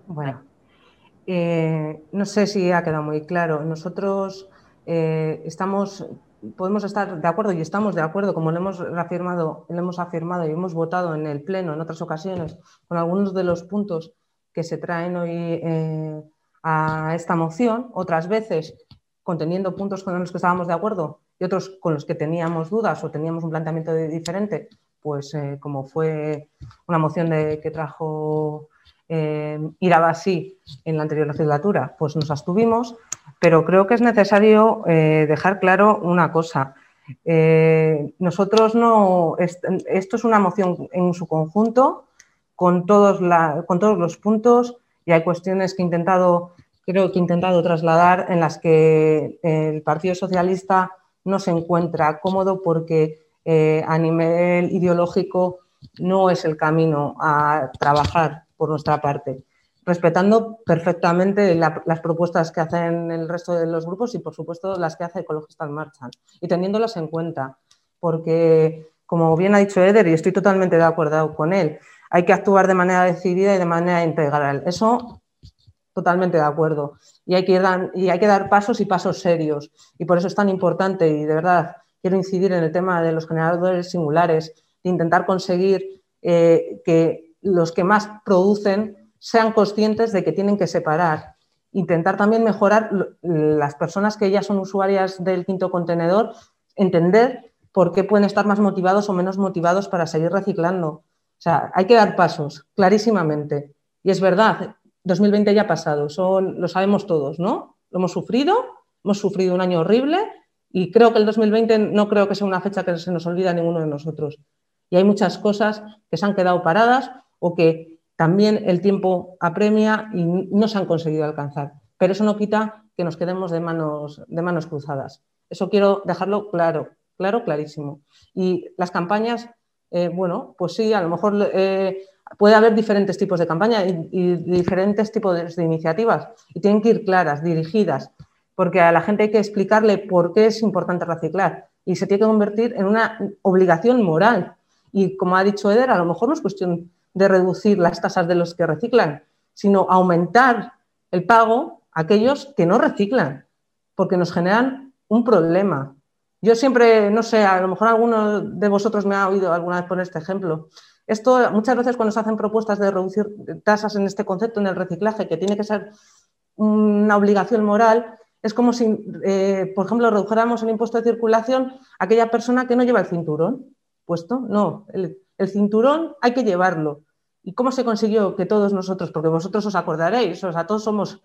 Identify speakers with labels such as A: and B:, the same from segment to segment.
A: Bueno, no sé si ha quedado muy claro. Nosotros podemos estar de acuerdo y estamos de acuerdo, como lo hemos afirmado y hemos votado en el Pleno en otras ocasiones, con algunos de los puntos que se traen hoy a esta moción, otras veces conteniendo puntos con los que estábamos de acuerdo y otros con los que teníamos dudas o teníamos un planteamiento diferente, pues como fue una moción que trajo Irabasí en la anterior legislatura, pues nos abstuvimos, pero creo que es necesario dejar claro una cosa. Nosotros no, esto es una moción en su conjunto, con todos los puntos, y hay cuestiones que creo que he intentado trasladar en las que el Partido Socialista no se encuentra cómodo porque a nivel ideológico no es el camino a trabajar por nuestra parte, respetando perfectamente las propuestas que hacen el resto de los grupos y, por supuesto, las que hace Ecologistas en Marcha, y teniéndolas en cuenta, porque, como bien ha dicho Eder, y estoy totalmente de acuerdo con él, hay que actuar de manera decidida y de manera integral. Eso, totalmente de acuerdo. Y hay que dar pasos y pasos serios. Y por eso es tan importante, y de verdad quiero incidir en el tema de los generadores singulares, de intentar conseguir que los que más producen sean conscientes de que tienen que separar. Intentar también mejorar las personas que ya son usuarias del quinto contenedor, entender por qué pueden estar más motivados o menos motivados para seguir reciclando. O sea, hay que dar pasos, clarísimamente. Y es verdad, 2020 ya ha pasado, lo sabemos todos, ¿no? Lo hemos sufrido un año horrible, y creo que el 2020 no creo que sea una fecha que se nos olvide a ninguno de nosotros. Y hay muchas cosas que se han quedado paradas o que también el tiempo apremia y no se han conseguido alcanzar. Pero eso no quita que nos quedemos de manos cruzadas. Eso quiero dejarlo claro, clarísimo. Y las campañas, bueno, pues sí, a lo mejor puede haber diferentes tipos de campaña y diferentes tipos de iniciativas, y tienen que ir claras, dirigidas, porque a la gente hay que explicarle por qué es importante reciclar, y se tiene que convertir en una obligación moral. Y como ha dicho Eder, a lo mejor no es cuestión de reducir las tasas de los que reciclan, sino aumentar el pago a aquellos que no reciclan, porque nos generan un problema. Yo siempre, no sé, a lo mejor alguno de vosotros me ha oído alguna vez poner este ejemplo. Esto, muchas veces cuando se hacen propuestas de reducir tasas en este concepto, en el reciclaje, que tiene que ser una obligación moral, es como si, por ejemplo, redujéramos el impuesto de circulación a aquella persona que no lleva el cinturón puesto. No, el cinturón hay que llevarlo. ¿Y cómo se consiguió que todos nosotros, porque vosotros os acordaréis, o sea, todos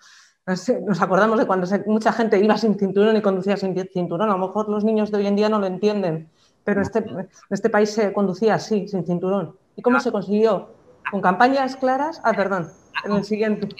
A: nos acordamos de cuando mucha gente iba sin cinturón y conducía sin cinturón? A lo mejor los niños de hoy en día no lo entienden, pero en este país se conducía así, sin cinturón. ¿Y cómo se consiguió? Con campañas claras. Perdón, en el siguiente.